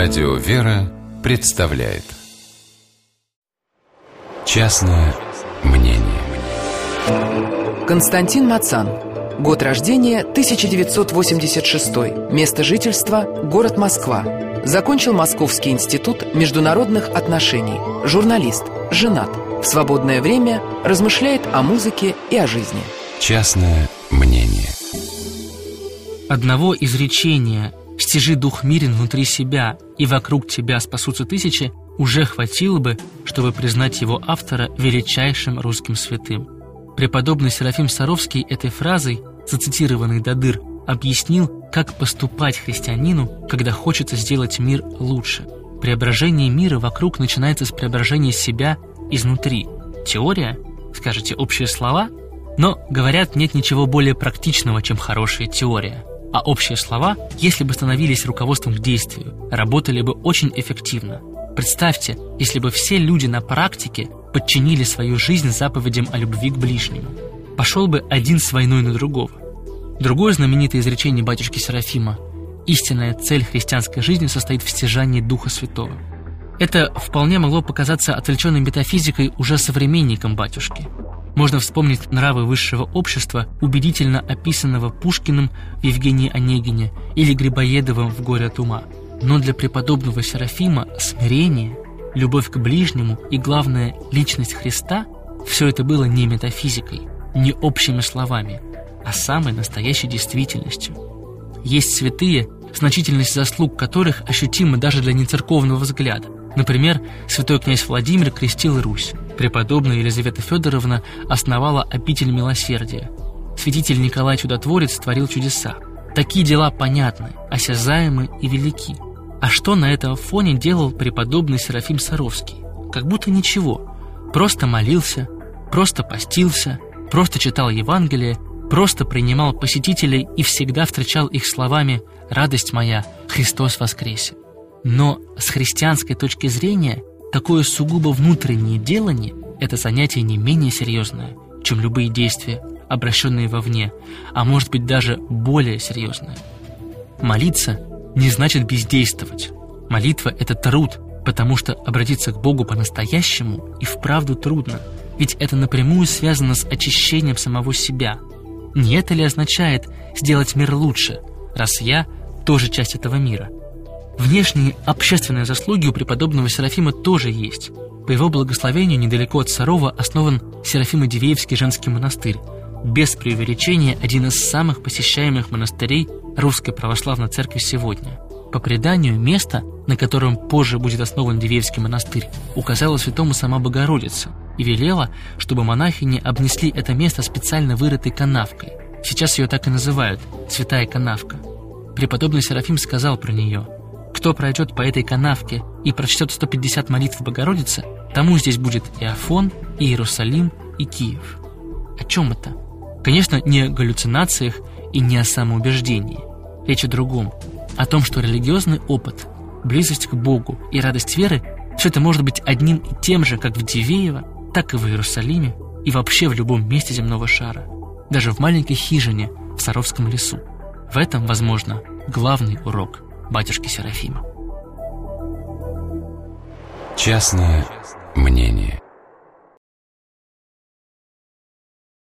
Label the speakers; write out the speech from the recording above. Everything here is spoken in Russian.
Speaker 1: Радио «Вера» представляет «Частное мнение».
Speaker 2: Константин Мацан. Год рождения 1986. Место жительства – город Москва. Закончил Московский институт международных отношений. Журналист, женат. В свободное время размышляет о музыке и о жизни.
Speaker 1: Частное мнение.
Speaker 3: Одного изречения «стяжи дух мирен внутри себя, и вокруг тебя спасутся тысячи» уже хватило бы, чтобы признать его автора величайшим русским святым. Преподобный Серафим Саровский этой фразой, зацитированной до дыр, объяснил, как поступать христианину, когда хочется сделать мир лучше. Преображение мира вокруг начинается с преображения себя изнутри. Теория? Скажете, общие слова? Но, говорят, нет ничего более практичного, чем хорошая теория. А общие слова, если бы становились руководством к действию, работали бы очень эффективно. Представьте, если бы все люди на практике подчинили свою жизнь заповедям о любви к ближнему. Пошел бы один с войной на другого. Другое знаменитое изречение батюшки Серафима: «Истинная цель христианской жизни состоит в стяжании Духа Святого». Это вполне могло показаться отвлеченной метафизикой уже современникам батюшки. Можно вспомнить нравы высшего общества, убедительно описанного Пушкиным в Евгении Онегине или Грибоедовым в «Горе от ума». Но для преподобного Серафима смирение, любовь к ближнему и, главное, личность Христа – все это было не метафизикой, не общими словами, а самой настоящей действительностью. Есть святые, значительность заслуг которых ощутима даже для нецерковного взгляда. Например, святой князь Владимир крестил Русь, преподобная Елизавета Федоровна основала обитель милосердия, святитель Николай Чудотворец творил чудеса. Такие дела понятны, осязаемы и велики. А что на этом фоне делал преподобный Серафим Саровский? Как будто ничего. Просто молился, просто постился, просто читал Евангелие, просто принимал посетителей и всегда встречал их словами «Радость моя, Христос воскресе». Но с христианской точки зрения такое сугубо внутреннее делание – это занятие не менее серьезное, чем любые действия, обращенные вовне, а может быть даже более серьезное. Молиться не значит бездействовать. Молитва – это труд, потому что обратиться к Богу по-настоящему и вправду трудно, ведь это напрямую связано с очищением самого себя. Не это ли означает сделать мир лучше, раз я тоже часть этого мира? Внешние общественные заслуги у преподобного Серафима тоже есть. По его благословению недалеко от Сарова основан Серафимо-Дивеевский женский монастырь. Без преувеличения один из самых посещаемых монастырей Русской Православной Церкви сегодня. По преданию, место, на котором позже будет основан Дивеевский монастырь, указала святому сама Богородица и велела, чтобы монахини обнесли это место специально вырытой канавкой. Сейчас ее так и называют – Святая Канавка. Преподобный Серафим сказал про нее: «Кто пройдет по этой канавке и прочтет 150 молитв Богородицы, тому здесь будет и Афон, и Иерусалим, и Киев». О чем это? Конечно, не о галлюцинациях и не о самоубеждении. Речь о другом. О том, что религиозный опыт, близость к Богу и радость веры – все это может быть одним и тем же как в Дивеево, так и в Иерусалиме и вообще в любом месте земного шара. Даже в маленькой хижине в Саровском лесу. В этом, возможно, главный урок батюшки Серафима.
Speaker 1: Частное мнение.